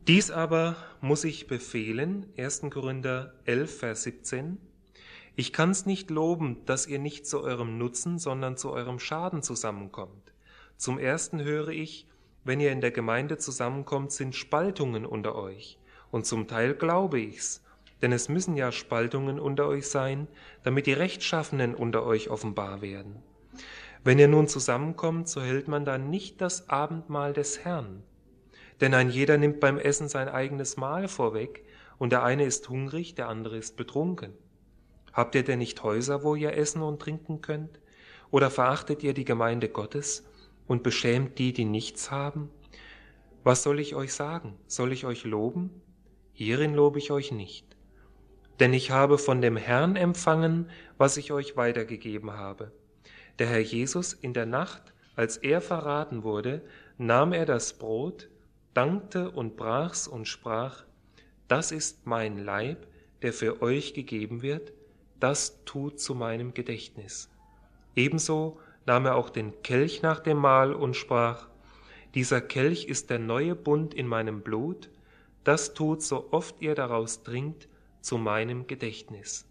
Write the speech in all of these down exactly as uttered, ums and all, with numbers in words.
Dies aber muss ich befehlen, erster Korinther elf, Vers siebzehn, ich kann's nicht loben, dass ihr nicht zu eurem Nutzen, sondern zu eurem Schaden zusammenkommt. Zum Ersten höre ich, wenn ihr in der Gemeinde zusammenkommt, sind Spaltungen unter euch. Und zum Teil glaube ich's, denn es müssen ja Spaltungen unter euch sein, damit die Rechtschaffenen unter euch offenbar werden. Wenn ihr nun zusammenkommt, so hält man dann nicht das Abendmahl des Herrn. Denn ein jeder nimmt beim Essen sein eigenes Mahl vorweg, und der eine ist hungrig, der andere ist betrunken. Habt ihr denn nicht Häuser, wo ihr essen und trinken könnt? Oder verachtet ihr die Gemeinde Gottes und beschämt die, die nichts haben? Was soll ich euch sagen? Soll ich euch loben? Hierin lobe ich euch nicht. Denn ich habe von dem Herrn empfangen, was ich euch weitergegeben habe. Der Herr Jesus in der Nacht, als er verraten wurde, nahm er das Brot, dankte und brach's und sprach, das ist mein Leib, der für euch gegeben wird, das tut zu meinem Gedächtnis. Ebenso nahm er auch den Kelch nach dem Mahl und sprach, dieser Kelch ist der neue Bund in meinem Blut, das tut, so oft ihr daraus trinkt, zu meinem Gedächtnis.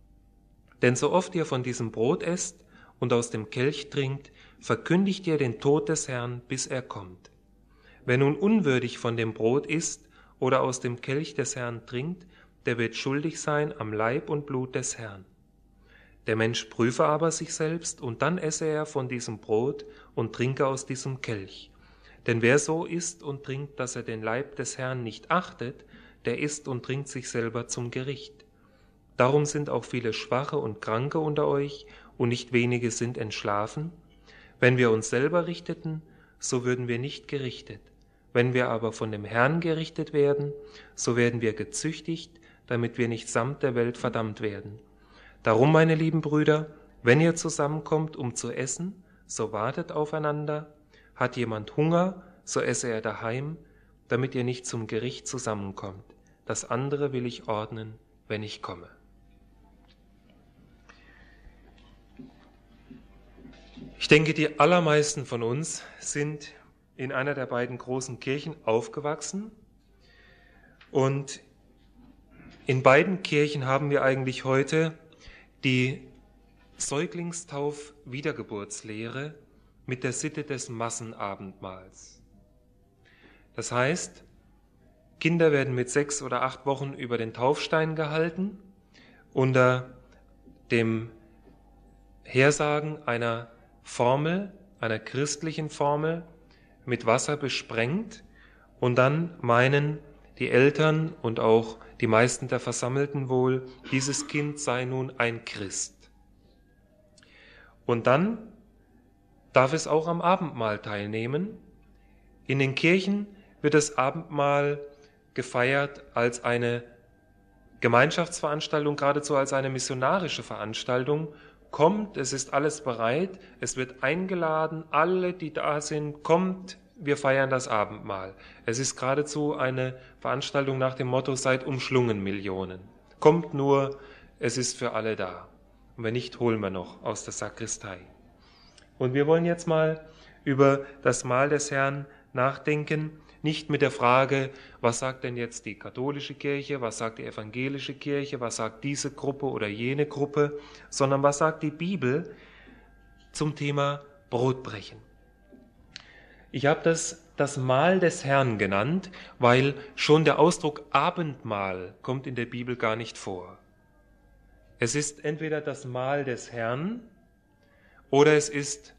Denn so oft ihr von diesem Brot esst und aus dem Kelch trinkt, verkündigt ihr den Tod des Herrn, bis er kommt. Wer nun unwürdig von dem Brot isst oder aus dem Kelch des Herrn trinkt, der wird schuldig sein am Leib und Blut des Herrn. Der Mensch prüfe aber sich selbst, und dann esse er von diesem Brot und trinke aus diesem Kelch. Denn wer so isst und trinkt, dass er den Leib des Herrn nicht achtet, der isst und trinkt sich selber zum Gericht. Darum sind auch viele Schwache und Kranke unter euch, und nicht wenige sind entschlafen. Wenn wir uns selber richteten, so würden wir nicht gerichtet. Wenn wir aber von dem Herrn gerichtet werden, so werden wir gezüchtigt, damit wir nicht samt der Welt verdammt werden. Darum, meine lieben Brüder, wenn ihr zusammenkommt, um zu essen, so wartet aufeinander. Hat jemand Hunger, so esse er daheim, damit ihr nicht zum Gericht zusammenkommt. Das andere will ich ordnen, wenn ich komme. Ich denke, die allermeisten von uns sind in einer der beiden großen Kirchen aufgewachsen, und in beiden Kirchen haben wir eigentlich heute die Säuglingstauf-Wiedergeburtslehre mit der Sitte des Massenabendmahls. Das heißt, Kinder werden mit sechs oder acht Wochen über den Taufstein gehalten, unter dem Hersagen einer Formel, einer christlichen Formel, mit Wasser besprengt, und dann meinen die Eltern und auch die meisten der Versammelten wohl, dieses Kind sei nun ein Christ. Und dann darf es auch am Abendmahl teilnehmen. In den Kirchen wird das Abendmahl gefeiert als eine Gemeinschaftsveranstaltung, geradezu als eine missionarische Veranstaltung. Kommt, es ist alles bereit, es wird eingeladen, alle, die da sind, kommt, wir feiern das Abendmahl. Es ist geradezu eine Veranstaltung nach dem Motto, seid umschlungen, Millionen. Kommt nur, es ist für alle da. Und wenn nicht, holen wir noch aus der Sakristei. Und wir wollen jetzt mal über das Mahl des Herrn nachdenken, nicht mit der Frage, was sagt denn jetzt die katholische Kirche, was sagt die evangelische Kirche, was sagt diese Gruppe oder jene Gruppe, sondern was sagt die Bibel zum Thema Brotbrechen. Ich habe das das Mahl des Herrn genannt, weil schon der Ausdruck Abendmahl kommt in der Bibel gar nicht vor. Es ist entweder das Mahl des Herrn oder es ist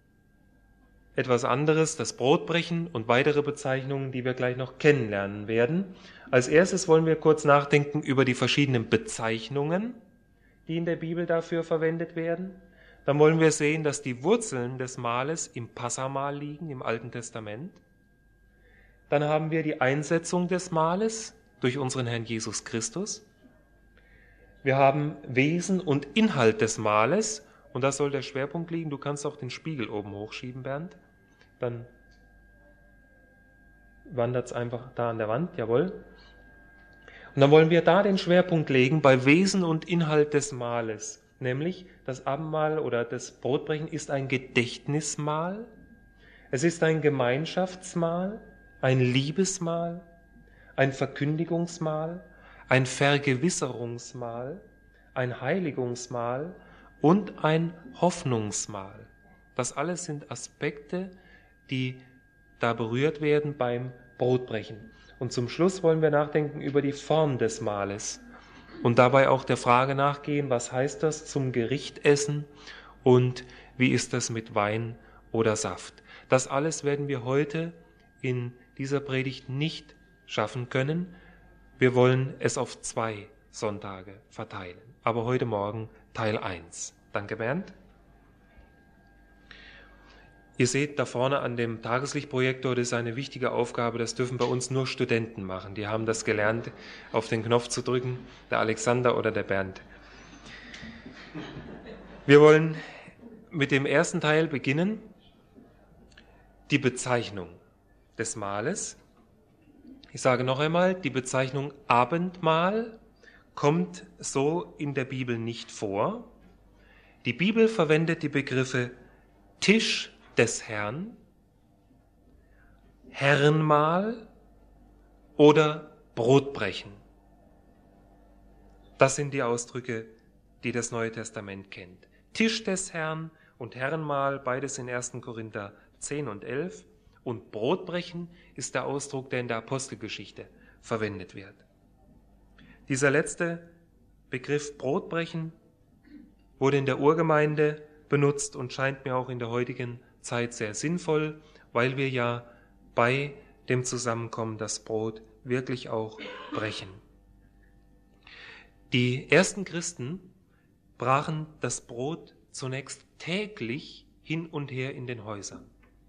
etwas anderes, das Brotbrechen und weitere Bezeichnungen, die wir gleich noch kennenlernen werden. Als erstes wollen wir kurz nachdenken über die verschiedenen Bezeichnungen, die in der Bibel dafür verwendet werden. Dann wollen wir sehen, dass die Wurzeln des Mahles im Passamahl liegen, im Alten Testament. Dann haben wir die Einsetzung des Mahles durch unseren Herrn Jesus Christus. Wir haben Wesen und Inhalt des Mahles, und da soll der Schwerpunkt liegen. Du kannst auch den Spiegel oben hochschieben, Bernd. Dann wandert es einfach da an der Wand, jawohl. Und dann wollen wir da den Schwerpunkt legen bei Wesen und Inhalt des Mahles. Nämlich das Abendmahl oder das Brotbrechen ist ein Gedächtnismahl, es ist ein Gemeinschaftsmahl, ein Liebesmahl, ein Verkündigungsmahl, ein Vergewisserungsmahl, ein Heiligungsmahl und ein Hoffnungsmahl. Das alles sind Aspekte, die da berührt werden beim Brotbrechen. Und zum Schluss wollen wir nachdenken über die Form des Mahles und dabei auch der Frage nachgehen, was heißt das zum Gericht essen und wie ist das mit Wein oder Saft. Das alles werden wir heute in dieser Predigt nicht schaffen können. Wir wollen es auf zwei Sonntage verteilen. Aber heute Morgen Teil eins. Danke, Bernd. Ihr seht da vorne an dem Tageslichtprojektor, das ist eine wichtige Aufgabe, das dürfen bei uns nur Studenten machen. Die haben das gelernt, auf den Knopf zu drücken, der Alexander oder der Bernd. Wir wollen mit dem ersten Teil beginnen, die Bezeichnung des Mahles. Ich sage noch einmal, die Bezeichnung Abendmahl kommt so in der Bibel nicht vor. Die Bibel verwendet die Begriffe Tisch des Herrn, Herrenmahl oder Brotbrechen. Das sind die Ausdrücke, die das Neue Testament kennt. Tisch des Herrn und Herrenmahl, beides in ersten Korinther zehn und elf. Und Brotbrechen ist der Ausdruck, der in der Apostelgeschichte verwendet wird. Dieser letzte Begriff Brotbrechen wurde in der Urgemeinde benutzt und scheint mir auch in der heutigen Zeit sehr sinnvoll, weil wir ja bei dem Zusammenkommen das Brot wirklich auch brechen. Die ersten Christen brachen das Brot zunächst täglich hin und her in den Häusern.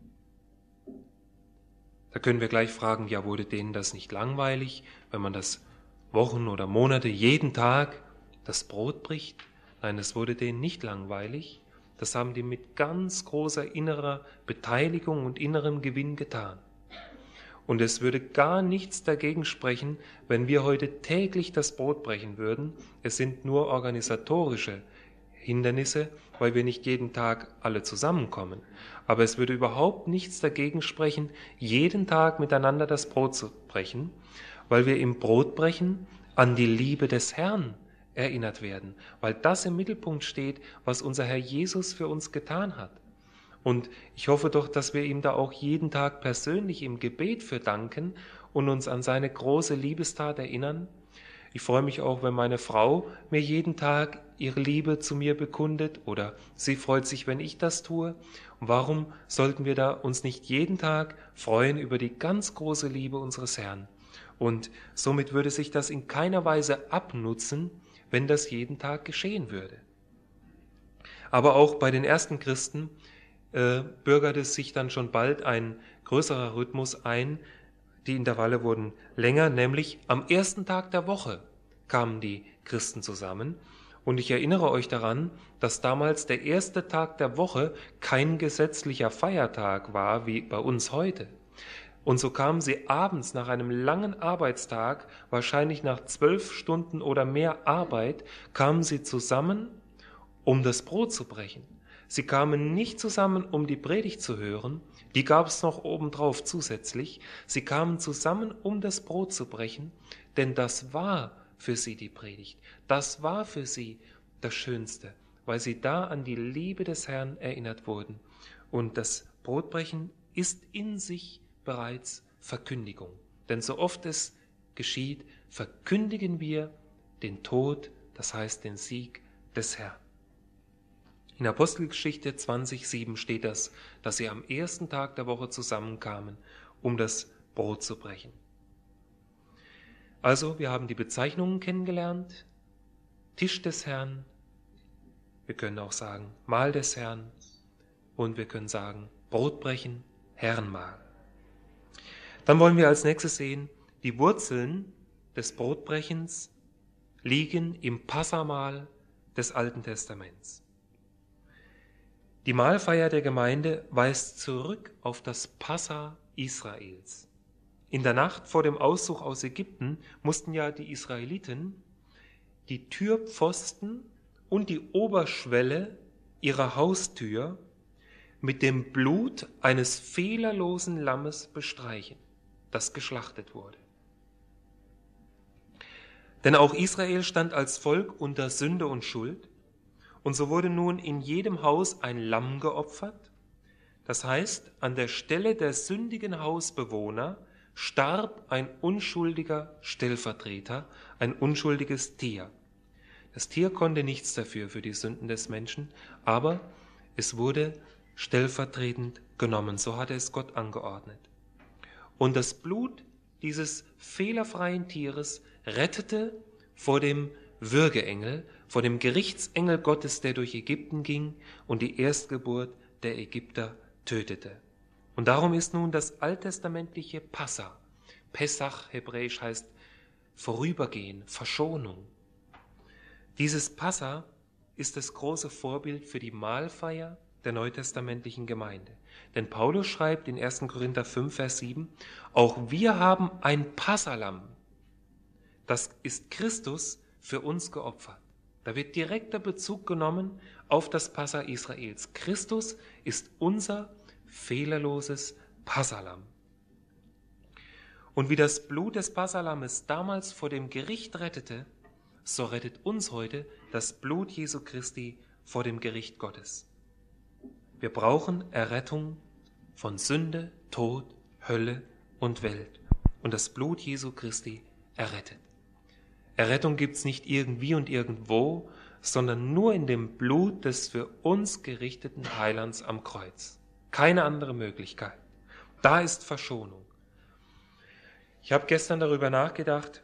Da können wir gleich fragen, ja, wurde denen das nicht langweilig, wenn man das Wochen oder Monate jeden Tag das Brot bricht? Nein, es wurde denen nicht langweilig. Das haben die mit ganz großer innerer Beteiligung und innerem Gewinn getan. Und es würde gar nichts dagegen sprechen, wenn wir heute täglich das Brot brechen würden. Es sind nur organisatorische Hindernisse, weil wir nicht jeden Tag alle zusammenkommen. Aber es würde überhaupt nichts dagegen sprechen, jeden Tag miteinander das Brot zu brechen, weil wir im Brotbrechen an die Liebe des Herrn erinnert werden, weil das im Mittelpunkt steht, was unser Herr Jesus für uns getan hat. Und ich hoffe doch, dass wir ihm da auch jeden Tag persönlich im Gebet für danken und uns an seine große Liebestat erinnern. Ich freue mich auch, wenn meine Frau mir jeden Tag ihre Liebe zu mir bekundet oder sie freut sich, wenn ich das tue. Und warum sollten wir da uns nicht jeden Tag freuen über die ganz große Liebe unseres Herrn? Und somit würde sich das in keiner Weise abnutzen, wenn das jeden Tag geschehen würde. Aber auch bei den ersten Christen äh, bürgerte sich dann schon bald ein größerer Rhythmus ein. Die Intervalle wurden länger, nämlich am ersten Tag der Woche kamen die Christen zusammen. Und ich erinnere euch daran, dass damals der erste Tag der Woche kein gesetzlicher Feiertag war, wie bei uns heute. Und so kamen sie abends nach einem langen Arbeitstag, wahrscheinlich nach zwölf Stunden oder mehr Arbeit, kamen sie zusammen, um das Brot zu brechen. Sie kamen nicht zusammen, um die Predigt zu hören, die gab es noch obendrauf zusätzlich. Sie kamen zusammen, um das Brot zu brechen, denn das war für sie die Predigt. Das war für sie das Schönste, weil sie da an die Liebe des Herrn erinnert wurden. Und das Brotbrechen ist in sich bereits Verkündigung. Denn so oft es geschieht, verkündigen wir den Tod, das heißt den Sieg des Herrn. In Apostelgeschichte zwanzig sieben steht das, dass sie am ersten Tag der Woche zusammenkamen, um das Brot zu brechen. Also, wir haben die Bezeichnungen kennengelernt, Tisch des Herrn, wir können auch sagen Mahl des Herrn und wir können sagen Brotbrechen, Herrenmahl. Dann wollen wir als nächstes sehen, die Wurzeln des Brotbrechens liegen im Passamahl des Alten Testaments. Die Mahlfeier der Gemeinde weist zurück auf das Passa Israels. In der Nacht vor dem Auszug aus Ägypten mussten ja die Israeliten die Türpfosten und die Oberschwelle ihrer Haustür mit dem Blut eines fehlerlosen Lammes bestreichen, das geschlachtet wurde. Denn auch Israel stand als Volk unter Sünde und Schuld, und so wurde nun in jedem Haus ein Lamm geopfert. Das heißt, an der Stelle der sündigen Hausbewohner starb ein unschuldiger Stellvertreter, ein unschuldiges Tier. Das Tier konnte nichts dafür, für die Sünden des Menschen, aber es wurde stellvertretend genommen, so hatte es Gott angeordnet. Und das Blut dieses fehlerfreien Tieres rettete vor dem Würgeengel, vor dem Gerichtsengel Gottes, der durch Ägypten ging und die Erstgeburt der Ägypter tötete. Und darum ist nun das alttestamentliche Passa, Pessach hebräisch heißt Vorübergehen, Verschonung. Dieses Passa ist das große Vorbild für die Mahlfeier der neutestamentlichen Gemeinde. Denn Paulus schreibt in ersten Korinther fünf, Vers sieben, auch wir haben ein Passalamm, das ist Christus für uns geopfert. Da wird direkter Bezug genommen auf das Passa Israels. Christus ist unser fehlerloses Passalamm. Und wie das Blut des Passalammes damals vor dem Gericht rettete, so rettet uns heute das Blut Jesu Christi vor dem Gericht Gottes. Wir brauchen Errettung von Sünde, Tod, Hölle und Welt. Und das Blut Jesu Christi errettet. Errettung gibt es nicht irgendwie und irgendwo, sondern nur in dem Blut des für uns gerichteten Heilands am Kreuz. Keine andere Möglichkeit. Da ist Verschonung. Ich habe gestern darüber nachgedacht,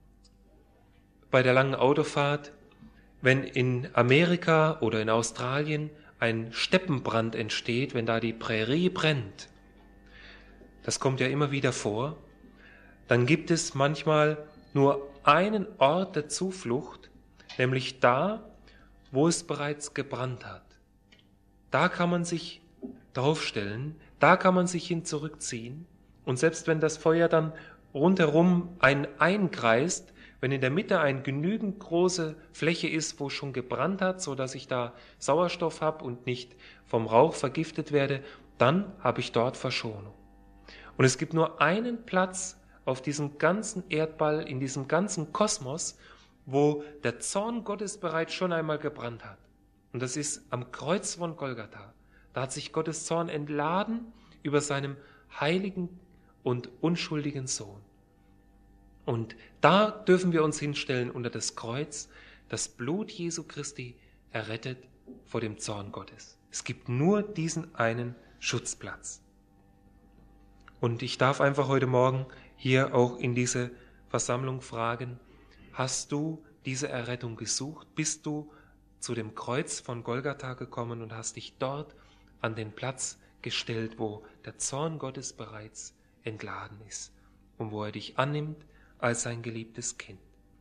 bei der langen Autofahrt, wenn in Amerika oder in Australien ein Steppenbrand entsteht, wenn da die Prärie brennt, das kommt ja immer wieder vor, dann gibt es manchmal nur einen Ort der Zuflucht, nämlich da, wo es bereits gebrannt hat. Da kann man sich draufstellen, da kann man sich hin zurückziehen und selbst wenn das Feuer dann rundherum einen einkreist, wenn in der Mitte eine genügend große Fläche ist, wo schon gebrannt hat, so dass ich da Sauerstoff habe und nicht vom Rauch vergiftet werde, dann habe ich dort Verschonung. Und es gibt nur einen Platz auf diesem ganzen Erdball, in diesem ganzen Kosmos, wo der Zorn Gottes bereits schon einmal gebrannt hat. Und das ist am Kreuz von Golgatha. Da hat sich Gottes Zorn entladen über seinem heiligen und unschuldigen Sohn. Und da dürfen wir uns hinstellen unter das Kreuz. Das Blut Jesu Christi errettet vor dem Zorn Gottes. Es gibt nur diesen einen Schutzplatz. Und ich darf einfach heute Morgen hier auch in diese Versammlung fragen, hast du diese Errettung gesucht? Bist du zu dem Kreuz von Golgatha gekommen und hast dich dort an den Platz gestellt, wo der Zorn Gottes bereits entladen ist und wo er dich annimmt als sein geliebtes Kind?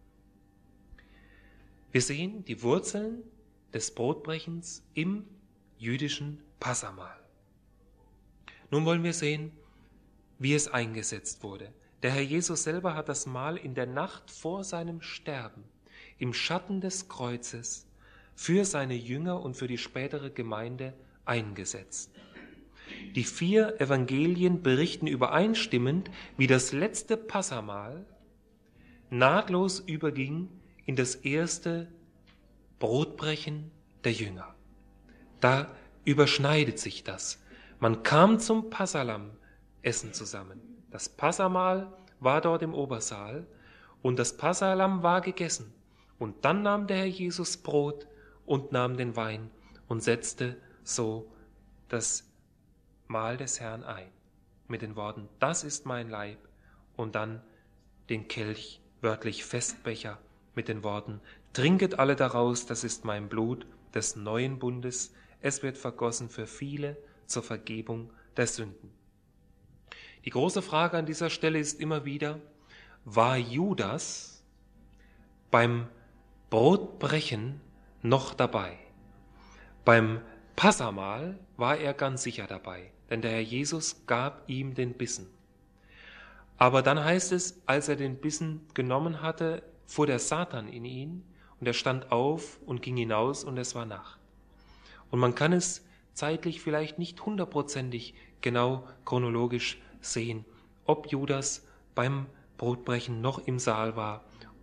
Wir sehen die Wurzeln des Brotbrechens im jüdischen Passamahl. Nun wollen wir sehen, wie es eingesetzt wurde. Der Herr Jesus selber hat das Mahl in der Nacht vor seinem Sterben im Schatten des Kreuzes für seine Jünger und für die spätere Gemeinde eingesetzt. Die vier Evangelien berichten übereinstimmend, wie das letzte Passamahl nahtlos überging in das erste Brotbrechen der Jünger. Da überschneidet sich das. Man kam zum Passalamm-Essen zusammen. Das Passamahl war dort im Obersaal und das Passalamm war gegessen. Und dann nahm der Herr Jesus Brot und nahm den Wein und setzte so das Mahl des Herrn ein. Mit den Worten, das ist mein Leib. Und dann den Kelch, wörtlich Festbecher, mit den Worten, trinket alle daraus, das ist mein Blut des neuen Bundes. Es wird vergossen für viele zur Vergebung der Sünden. Die große Frage an dieser Stelle ist immer wieder, war Judas beim Brotbrechen noch dabei? Beim Passamahl war er ganz sicher dabei, denn der Herr Jesus gab ihm den Bissen. Aber dann heißt es, als er den Bissen genommen hatte, fuhr der Satan in ihn und er stand auf und ging hinaus und es war Nacht. Und man kann es zeitlich vielleicht nicht hundertprozentig genau chronologisch sehen, ob Judas beim Brotbrechen noch im Saal war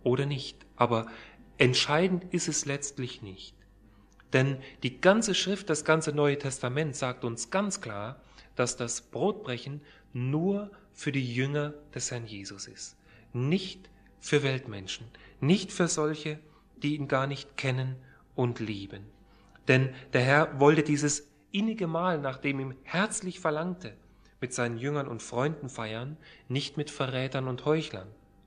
oder nicht. Aber entscheidend ist es letztlich nicht. Denn die ganze Schrift, das ganze Neue Testament sagt uns ganz klar, dass das Brotbrechen nur für die Jünger des Herrn Jesus ist. Nicht für Weltmenschen, nicht für solche, die ihn gar nicht kennen und lieben. Denn der Herr wollte dieses innige Mahl, nach dem ihm herzlich verlangte, mit seinen Jüngern und Freunden feiern, nicht mit Verrätern und Heuchlern.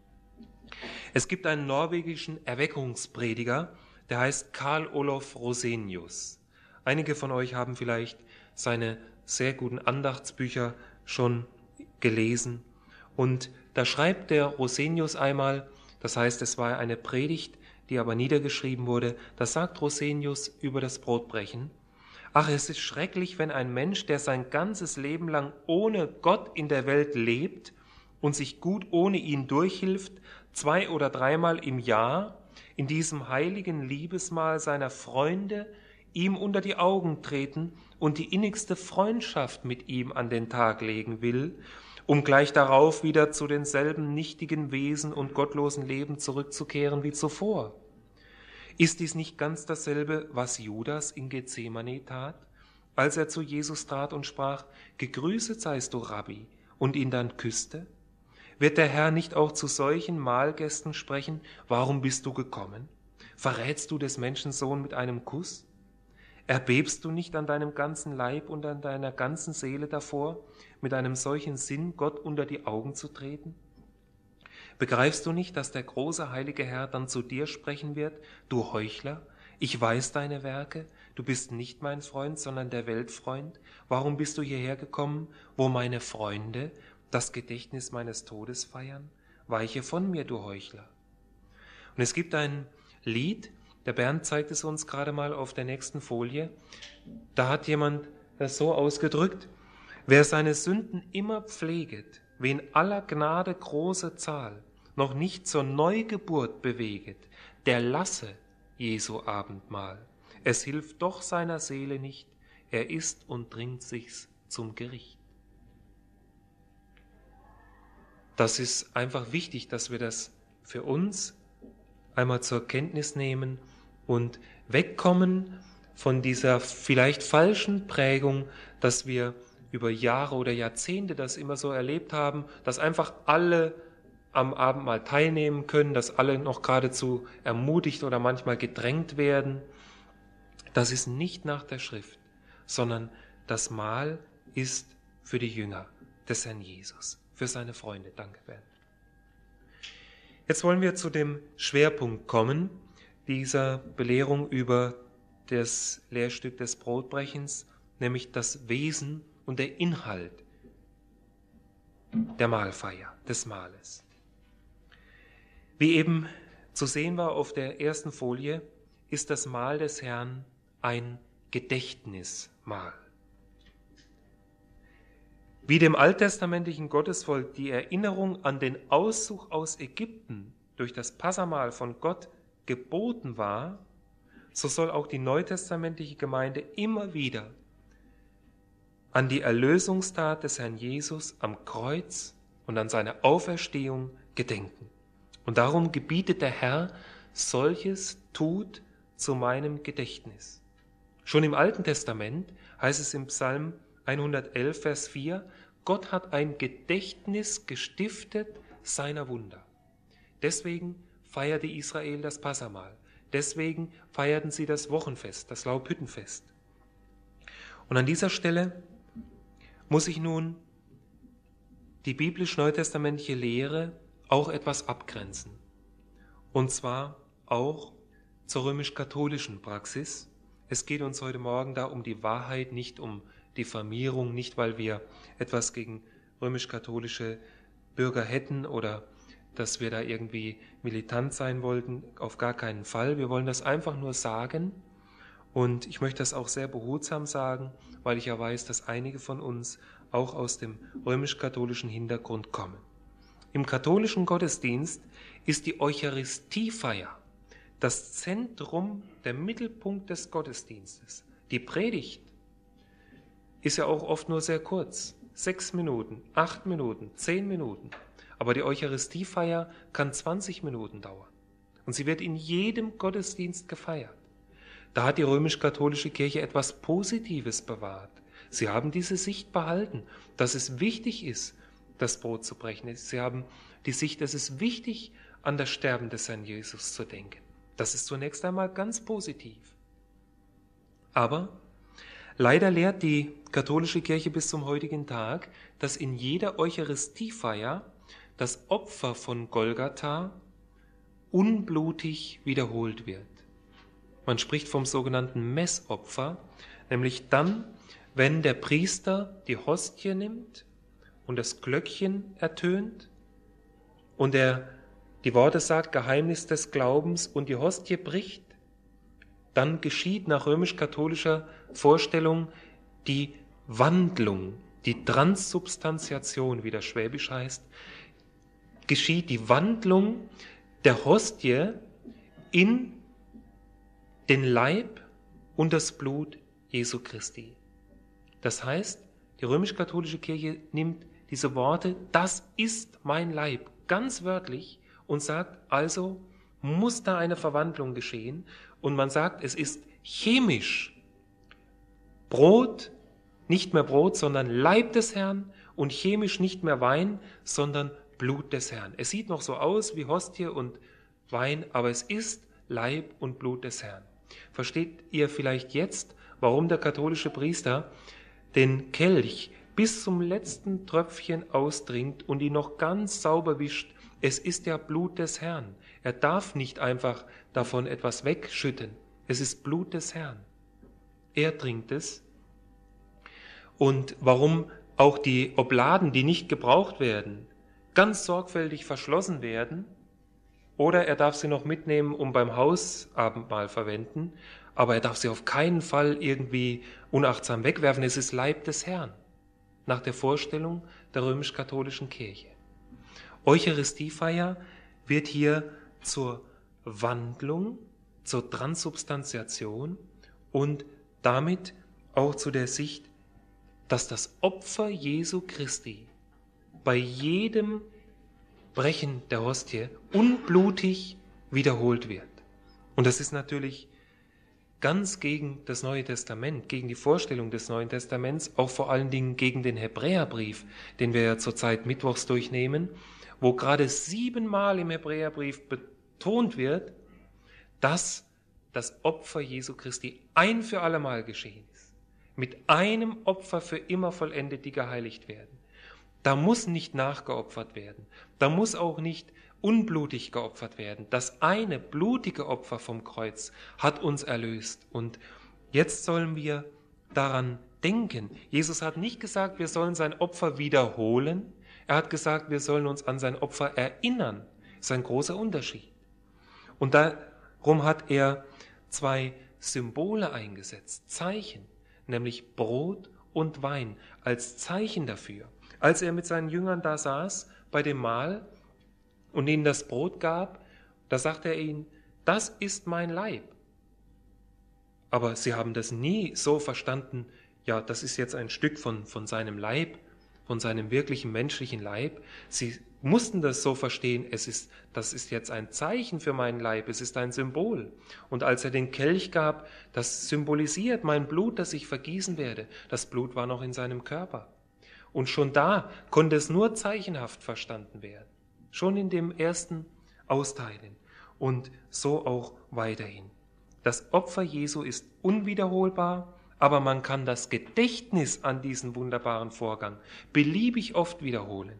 Es gibt einen norwegischen Erweckungsprediger, der heißt Karl Olof Rosenius. Einige von euch haben vielleicht seine sehr guten Andachtsbücher schon gelesen. Und da schreibt der Rosenius einmal, das heißt, es war eine Predigt, die aber niedergeschrieben wurde, da sagt Rosenius über das Brotbrechen: Ach, es ist schrecklich, wenn ein Mensch, der sein ganzes Leben lang ohne Gott in der Welt lebt und sich gut ohne ihn durchhilft, zwei oder dreimal im Jahr in diesem heiligen Liebesmahl seiner Freunde ihm unter die Augen treten und die innigste Freundschaft mit ihm an den Tag legen will, um gleich darauf wieder zu denselben nichtigen Wesen und gottlosen Leben zurückzukehren wie zuvor. Ist dies nicht ganz dasselbe, was Judas in Gethsemane tat, als er zu Jesus trat und sprach: Gegrüßet seist du, Rabbi, und ihn dann küsste? Wird der Herr nicht auch zu solchen Mahlgästen sprechen: Warum bist du gekommen? Verrätst du des Menschensohn mit einem Kuss? Erbebst du nicht an deinem ganzen Leib und an deiner ganzen Seele davor, mit einem solchen Sinn Gott unter die Augen zu treten? Begreifst du nicht, dass der große heilige Herr dann zu dir sprechen wird: Du Heuchler, ich weiß deine Werke, du bist nicht mein Freund, sondern der Weltfreund. Warum bist du hierher gekommen, wo meine Freunde das Gedächtnis meines Todes feiern? Weiche von mir, du Heuchler. Und es gibt ein Lied, der Bernd zeigt es uns gerade mal auf der nächsten Folie, da hat jemand das so ausgedrückt: Wer seine Sünden immer pfleget, wen aller Gnade große Zahl noch nicht zur Neugeburt beweget, der lasse Jesu Abendmahl. Es hilft doch seiner Seele nicht, er isst und trinkt sich's zum Gericht. Das ist einfach wichtig, dass wir das für uns einmal zur Kenntnis nehmen und wegkommen von dieser vielleicht falschen Prägung, dass wir über Jahre oder Jahrzehnte das immer so erlebt haben, dass einfach alle am Abendmahl teilnehmen können, dass alle noch geradezu ermutigt oder manchmal gedrängt werden. Das ist nicht nach der Schrift, sondern das Mahl ist für die Jünger des Herrn Jesus, für seine Freunde. Danke, Bernd. Jetzt wollen wir zu dem Schwerpunkt kommen, dieser Belehrung über das Lehrstück des Brotbrechens, nämlich das Wesen und der Inhalt der Mahlfeier, des Mahles. Wie eben zu sehen war auf der ersten Folie, ist das Mahl des Herrn ein Gedächtnismahl. Wie dem alttestamentlichen Gottesvolk die Erinnerung an den Auszug aus Ägypten durch das Passamahl von Gott geboten war, so soll auch die neutestamentliche Gemeinde immer wieder an die Erlösungstat des Herrn Jesus am Kreuz und an seine Auferstehung gedenken. Und darum gebietet der Herr: Solches tut zu meinem Gedächtnis. Schon im Alten Testament heißt es im Psalm hundertelf, Vers vier, Gott hat ein Gedächtnis gestiftet seiner Wunder. Deswegen feierte Israel das Passamahl. Deswegen feierten sie das Wochenfest, das Laubhüttenfest. Und an dieser Stelle muss ich nun die biblisch-neutestamentliche Lehre auch etwas abgrenzen. Und zwar auch zur römisch-katholischen Praxis. Es geht uns heute Morgen da um die Wahrheit, nicht um Diffamierung, nicht weil wir etwas gegen römisch-katholische Bürger hätten oder dass wir da irgendwie militant sein wollten, auf gar keinen Fall. Wir wollen das einfach nur sagen und ich möchte das auch sehr behutsam sagen, weil ich ja weiß, dass einige von uns auch aus dem römisch-katholischen Hintergrund kommen. Im katholischen Gottesdienst ist die Eucharistiefeier das Zentrum, der Mittelpunkt des Gottesdienstes. Die Predigt ist ja auch oft nur sehr kurz, sechs Minuten, acht Minuten, zehn Minuten. Aber die Eucharistiefeier kann zwanzig Minuten dauern. Und sie wird in jedem Gottesdienst gefeiert. Da hat die römisch-katholische Kirche etwas Positives bewahrt. Sie haben diese Sicht behalten, dass es wichtig ist, das Brot zu brechen. Sie haben die Sicht, dass es wichtig ist, an das Sterben des Herrn Jesus zu denken. Das ist zunächst einmal ganz positiv. Aber leider lehrt die katholische Kirche bis zum heutigen Tag, dass in jeder Eucharistiefeier das Opfer von Golgatha unblutig wiederholt wird. Man spricht vom sogenannten Messopfer, nämlich dann, wenn der Priester die Hostie nimmt und das Glöckchen ertönt und er die Worte sagt, Geheimnis des Glaubens, und die Hostie bricht, dann geschieht nach römisch-katholischer Vorstellung die Wandlung, die Transsubstantiation, wie das Schwäbisch heißt, geschieht die Wandlung der Hostie in den Leib und das Blut Jesu Christi. Das heißt, die römisch-katholische Kirche nimmt diese Worte, das ist mein Leib, ganz wörtlich, und sagt, also muss da eine Verwandlung geschehen. Und man sagt, es ist chemisch Brot, nicht mehr Brot, sondern Leib des Herrn, und chemisch nicht mehr Wein, sondern Blut des Herrn. Es sieht noch so aus wie Hostie und Wein, aber es ist Leib und Blut des Herrn. Versteht ihr vielleicht jetzt, warum der katholische Priester den Kelch bis zum letzten Tröpfchen austrinkt und ihn noch ganz sauber wischt? Es ist ja Blut des Herrn. Er darf nicht einfach davon etwas wegschütten. Es ist Blut des Herrn. Er trinkt es. Und warum auch die Obladen, die nicht gebraucht werden, ganz sorgfältig verschlossen werden, oder er darf sie noch mitnehmen, um beim Hausabendmahl verwenden, aber er darf sie auf keinen Fall irgendwie unachtsam wegwerfen. Es ist Leib des Herrn, nach der Vorstellung der römisch-katholischen Kirche. Eucharistiefeier wird hier zur Wandlung, zur Transsubstantiation und damit auch zu der Sicht, dass das Opfer Jesu Christi bei jedem Brechen der Hostie unblutig wiederholt wird. Und das ist natürlich ganz gegen das Neue Testament, gegen die Vorstellung des Neuen Testaments, auch vor allen Dingen gegen den Hebräerbrief, den wir ja zurzeit mittwochs durchnehmen, wo gerade siebenmal im Hebräerbrief betont wird, dass das Opfer Jesu Christi ein für allemal geschehen ist. Mit einem Opfer für immer vollendet, die geheiligt werden. Da muss nicht nachgeopfert werden. Da muss auch nicht unblutig geopfert werden. Das eine blutige Opfer vom Kreuz hat uns erlöst. Und jetzt sollen wir daran denken. Jesus hat nicht gesagt, wir sollen sein Opfer wiederholen. Er hat gesagt, wir sollen uns an sein Opfer erinnern. Das ist ein großer Unterschied. Und darum hat er zwei Symbole eingesetzt, Zeichen, nämlich Brot und Wein als Zeichen dafür. Als er mit seinen Jüngern da saß bei dem Mahl und ihnen das Brot gab, da sagte er ihnen, das ist mein Leib. Aber sie haben das nie so verstanden, ja, das ist jetzt ein Stück von, von seinem Leib, von seinem wirklichen menschlichen Leib. Sie mussten das so verstehen, es ist, das ist jetzt ein Zeichen für meinen Leib, es ist ein Symbol. Und als er den Kelch gab, das symbolisiert mein Blut, das ich vergießen werde. Das Blut war noch in seinem Körper. Und schon da konnte es nur zeichenhaft verstanden werden. Schon in dem ersten Austeilen. Und so auch weiterhin. Das Opfer Jesu ist unwiederholbar, aber man kann das Gedächtnis an diesen wunderbaren Vorgang beliebig oft wiederholen.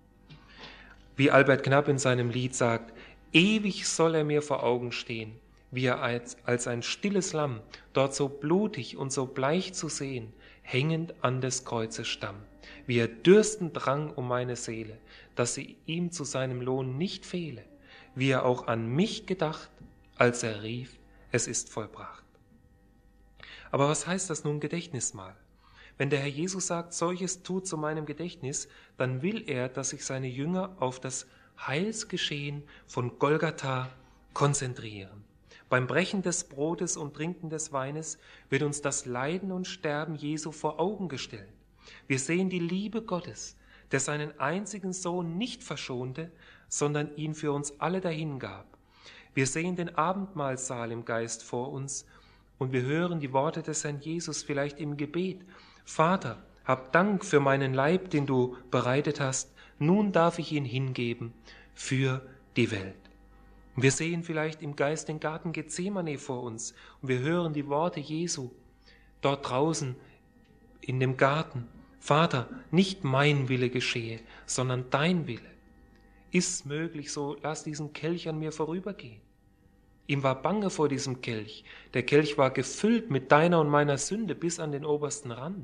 Wie Albert Knapp in seinem Lied sagt, ewig soll er mir vor Augen stehen, wie er als, als ein stilles Lamm, dort so blutig und so bleich zu sehen, hängend an des Kreuzes Stamm, wie er dürstend drang um meine Seele, dass sie ihm zu seinem Lohn nicht fehle, wie er auch an mich gedacht, als er rief, es ist vollbracht. Aber was heißt das nun Gedächtnismahl? Wenn der Herr Jesus sagt, solches tut zu meinem Gedächtnis, dann will er, dass sich seine Jünger auf das Heilsgeschehen von Golgatha konzentrieren. Beim Brechen des Brotes und Trinken des Weines wird uns das Leiden und Sterben Jesu vor Augen gestellt. Wir sehen die Liebe Gottes, der seinen einzigen Sohn nicht verschonte, sondern ihn für uns alle dahingab. Wir sehen den Abendmahlsaal im Geist vor uns und wir hören die Worte des Herrn Jesus vielleicht im Gebet. Vater, hab Dank für meinen Leib, den du bereitet hast. Nun darf ich ihn hingeben für die Welt. Und wir sehen vielleicht im Geist den Garten Gethsemane vor uns und wir hören die Worte Jesu dort draußen in dem Garten. Vater, nicht mein Wille geschehe, sondern dein Wille. Ist möglich, so lass diesen Kelch an mir vorübergehen. Ihm war bange vor diesem Kelch. Der Kelch war gefüllt mit deiner und meiner Sünde bis an den obersten Rand.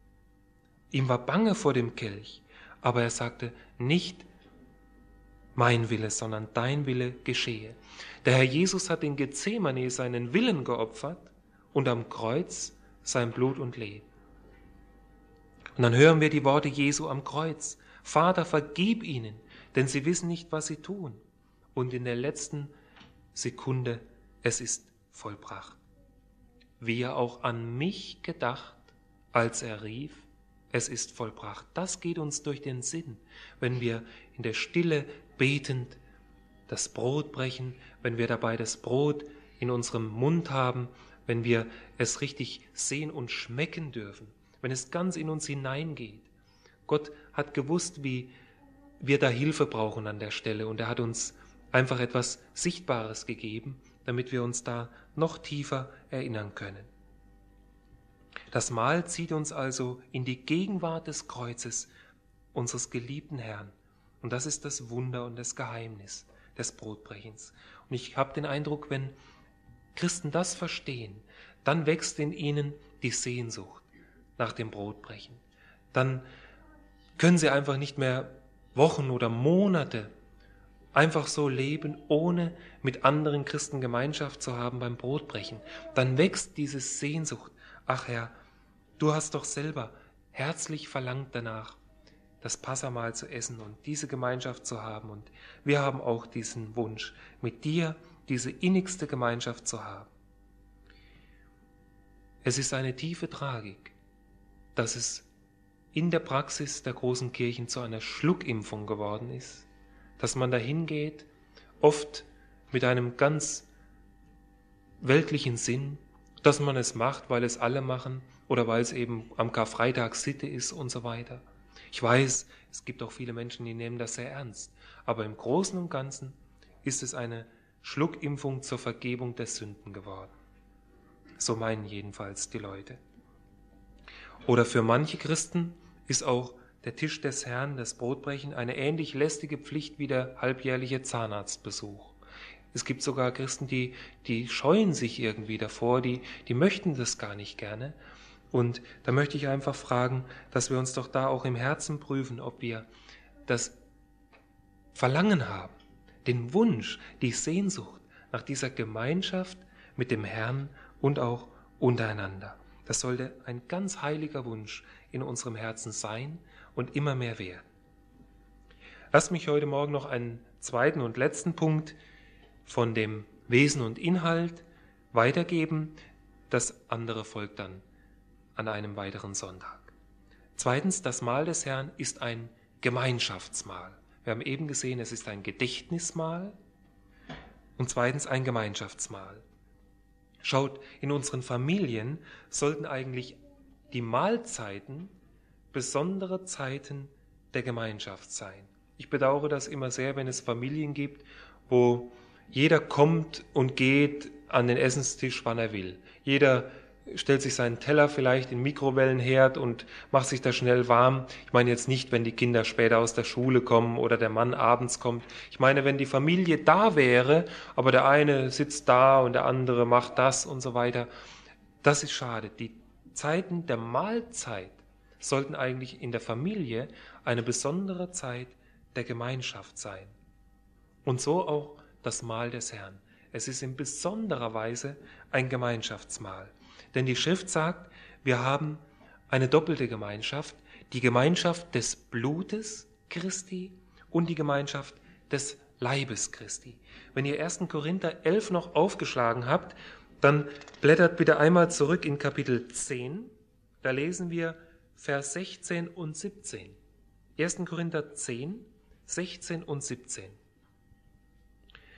Ihm war bange vor dem Kelch, aber er sagte, nicht mein Wille, sondern dein Wille geschehe. Der Herr Jesus hat in Gethsemane seinen Willen geopfert und am Kreuz sein Blut und Leben. Und dann hören wir die Worte Jesu am Kreuz. Vater, vergib ihnen, denn sie wissen nicht, was sie tun. Und in der letzten Sekunde, es ist vollbracht. Wie er auch an mich gedacht, als er rief, es ist vollbracht. Das geht uns durch den Sinn, wenn wir in der Stille betend das Brot brechen, wenn wir dabei das Brot in unserem Mund haben, wenn wir es richtig sehen und schmecken dürfen, wenn es ganz in uns hineingeht. Gott hat gewusst, wie wir da Hilfe brauchen an der Stelle und er hat uns einfach etwas Sichtbares gegeben, damit wir uns da noch tiefer erinnern können. Das Mahl zieht uns also in die Gegenwart des Kreuzes unseres geliebten Herrn. Und das ist das Wunder und das Geheimnis des Brotbrechens. Und ich habe den Eindruck, wenn Christen das verstehen, dann wächst in ihnen die Sehnsucht nach dem Brotbrechen. Dann können sie einfach nicht mehr Wochen oder Monate einfach so leben, ohne mit anderen Christen Gemeinschaft zu haben beim Brotbrechen. Dann wächst diese Sehnsucht. Ach Herr, du hast doch selber herzlich verlangt danach, das Passahmahl zu essen und diese Gemeinschaft zu haben. Und wir haben auch diesen Wunsch, mit dir diese innigste Gemeinschaft zu haben. Es ist eine tiefe Tragik, dass es in der Praxis der großen Kirchen zu einer Schluckimpfung geworden ist, dass man dahin geht, oft mit einem ganz weltlichen Sinn, dass man es macht, weil es alle machen oder weil es eben am Karfreitag Sitte ist und so weiter. Ich weiß, es gibt auch viele Menschen, die nehmen das sehr ernst, aber im Großen und Ganzen ist es eine Schluckimpfung zur Vergebung der Sünden geworden. So meinen jedenfalls die Leute. Oder für manche Christen ist auch der Tisch des Herrn, das Brotbrechen, eine ähnlich lästige Pflicht wie der halbjährliche Zahnarztbesuch. Es gibt sogar Christen, die, die scheuen sich irgendwie davor, die, die möchten das gar nicht gerne. Und da möchte ich einfach fragen, dass wir uns doch da auch im Herzen prüfen, ob wir das Verlangen haben, den Wunsch, die Sehnsucht nach dieser Gemeinschaft mit dem Herrn und auch untereinander. Das sollte ein ganz heiliger Wunsch in unserem Herzen sein und immer mehr werden. Lasst mich heute Morgen noch einen zweiten und letzten Punkt von dem Wesen und Inhalt weitergeben. Das andere folgt dann an einem weiteren Sonntag. Zweitens, das Mahl des Herrn ist ein Gemeinschaftsmahl. Wir haben eben gesehen, es ist ein Gedächtnismahl und zweitens ein Gemeinschaftsmahl. Schaut, in unseren Familien sollten eigentlich die Mahlzeiten besondere Zeiten der Gemeinschaft sein. Ich bedauere das immer sehr, wenn es Familien gibt, wo jeder kommt und geht an den Essenstisch, wann er will. Jeder stellt sich seinen Teller vielleicht in den Mikrowellenherd und macht sich da schnell warm. Ich meine jetzt nicht, wenn die Kinder später aus der Schule kommen oder der Mann abends kommt. Ich meine, wenn die Familie da wäre, aber der eine sitzt da und der andere macht das und so weiter. Das ist schade. Die Zeiten der Mahlzeit sollten eigentlich in der Familie eine besondere Zeit der Gemeinschaft sein. Und so auch das Mahl des Herrn. Es ist in besonderer Weise ein Gemeinschaftsmahl. Denn die Schrift sagt, wir haben eine doppelte Gemeinschaft, die Gemeinschaft des Blutes Christi und die Gemeinschaft des Leibes Christi. Wenn ihr ersten Korinther elf noch aufgeschlagen habt, dann blättert bitte einmal zurück in Kapitel zehn, da lesen wir Vers sechzehn und siebzehn. ersten Korinther zehn, sechzehn und siebzehn.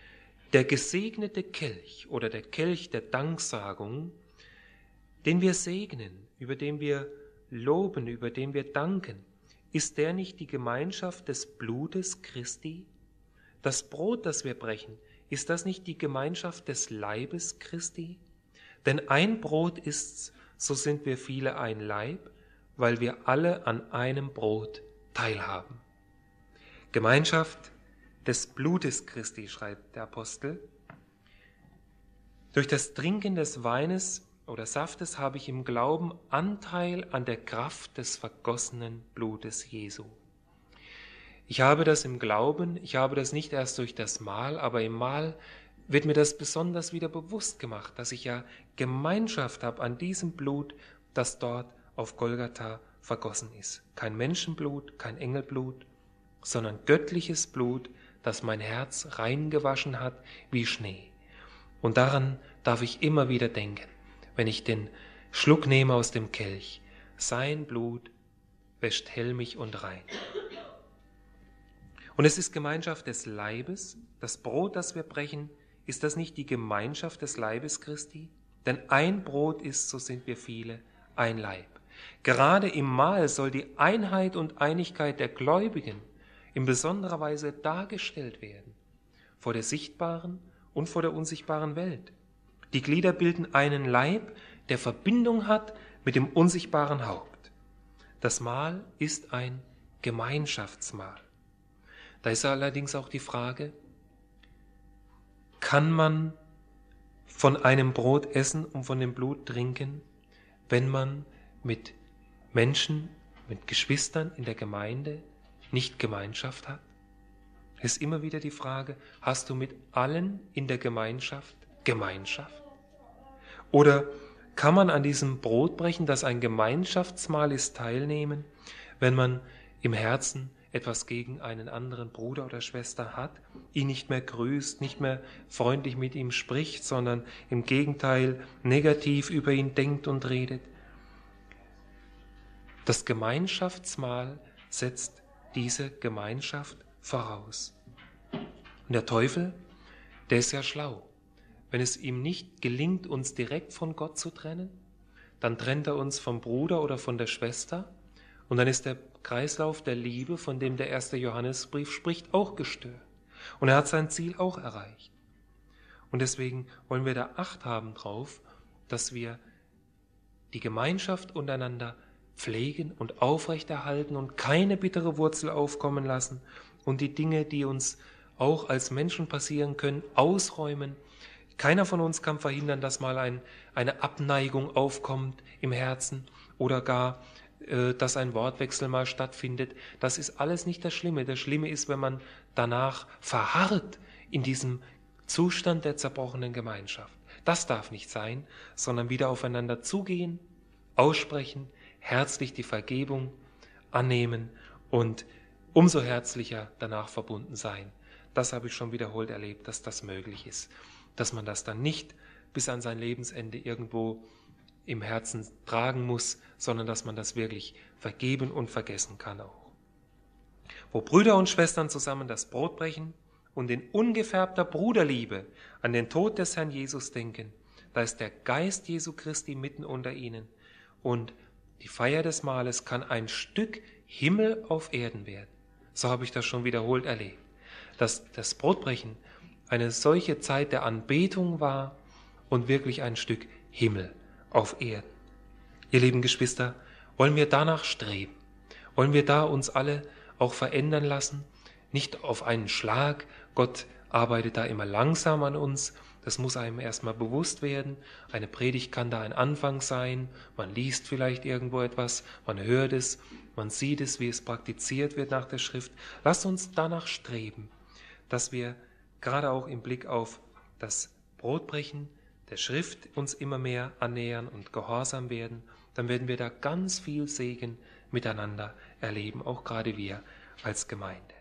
Der gesegnete Kelch oder der Kelch der Danksagung, den wir segnen, über den wir loben, über den wir danken, ist der nicht die Gemeinschaft des Blutes Christi? Das Brot, das wir brechen, ist das nicht die Gemeinschaft des Leibes Christi? Denn ein Brot ist's, so sind wir viele ein Leib, weil wir alle an einem Brot teilhaben. Gemeinschaft des Blutes Christi, schreibt der Apostel. Durch das Trinken des Weines oder Saftes habe ich im Glauben Anteil an der Kraft des vergossenen Blutes Jesu. Ich habe das im Glauben, ich habe das nicht erst durch das Mahl, aber im Mahl wird mir das besonders wieder bewusst gemacht, dass ich ja Gemeinschaft habe an diesem Blut, das dort auf Golgatha vergossen ist. Kein Menschenblut, kein Engelblut, sondern göttliches Blut, das mein Herz reingewaschen hat wie Schnee. Und daran darf ich immer wieder denken, wenn ich den Schluck nehme aus dem Kelch. Sein Blut wäscht helmig und rein. Und es ist Gemeinschaft des Leibes. Das Brot, das wir brechen, ist das nicht die Gemeinschaft des Leibes Christi? Denn ein Brot ist, so sind wir viele, ein Leib. Gerade im Mahl soll die Einheit und Einigkeit der Gläubigen in besonderer Weise dargestellt werden, vor der sichtbaren und vor der unsichtbaren Welt. Die Glieder bilden einen Leib, der Verbindung hat mit dem unsichtbaren Haupt. Das Mahl ist ein Gemeinschaftsmahl. Da ist allerdings auch die Frage, kann man von einem Brot essen und von dem Blut trinken, wenn man mit Menschen, mit Geschwistern in der Gemeinde nicht Gemeinschaft hat? Es ist immer wieder die Frage, hast du mit allen in der Gemeinschaft Gemeinschaft? Oder kann man an diesem Brotbrechen, das ein Gemeinschaftsmahl ist, teilnehmen, wenn man im Herzen etwas gegen einen anderen Bruder oder Schwester hat, ihn nicht mehr grüßt, nicht mehr freundlich mit ihm spricht, sondern im Gegenteil negativ über ihn denkt und redet? Das Gemeinschaftsmahl setzt diese Gemeinschaft voraus. Und der Teufel, der ist ja schlau. Wenn es ihm nicht gelingt, uns direkt von Gott zu trennen, dann trennt er uns vom Bruder oder von der Schwester und dann ist der Kreislauf der Liebe, von dem der erste Johannesbrief spricht, auch gestört. Und er hat sein Ziel auch erreicht. Und deswegen wollen wir da Acht haben drauf, dass wir die Gemeinschaft untereinander pflegen und aufrechterhalten und keine bittere Wurzel aufkommen lassen und die Dinge, die uns auch als Menschen passieren können, ausräumen. Keiner von uns kann verhindern, dass mal ein, eine Abneigung aufkommt im Herzen oder gar, äh, dass ein Wortwechsel mal stattfindet. Das ist alles nicht das Schlimme. Das Schlimme ist, wenn man danach verharrt in diesem Zustand der zerbrochenen Gemeinschaft. Das darf nicht sein, sondern wieder aufeinander zugehen, aussprechen, herzlich die Vergebung annehmen und umso herzlicher danach verbunden sein. Das habe ich schon wiederholt erlebt, dass das möglich ist. Dass man das dann nicht bis an sein Lebensende irgendwo im Herzen tragen muss, sondern dass man das wirklich vergeben und vergessen kann auch. Wo Brüder und Schwestern zusammen das Brot brechen und in ungefärbter Bruderliebe an den Tod des Herrn Jesus denken, da ist der Geist Jesu Christi mitten unter ihnen und die Feier des Mahles kann ein Stück Himmel auf Erden werden. So habe ich das schon wiederholt erlebt, dass das Brotbrechen eine solche Zeit der Anbetung war und wirklich ein Stück Himmel auf Erden. Ihr lieben Geschwister, wollen wir danach streben? Wollen wir da uns alle auch verändern lassen? Nicht auf einen Schlag. Gott arbeitet da immer langsam an uns. Das muss einem erstmal bewusst werden. Eine Predigt kann da ein Anfang sein. Man liest vielleicht irgendwo etwas, man hört es, man sieht es, wie es praktiziert wird nach der Schrift. Lasst uns danach streben, dass wir gerade auch im Blick auf das Brotbrechen der Schrift uns immer mehr annähern und gehorsam werden. Dann werden wir da ganz viel Segen miteinander erleben, auch gerade wir als Gemeinde.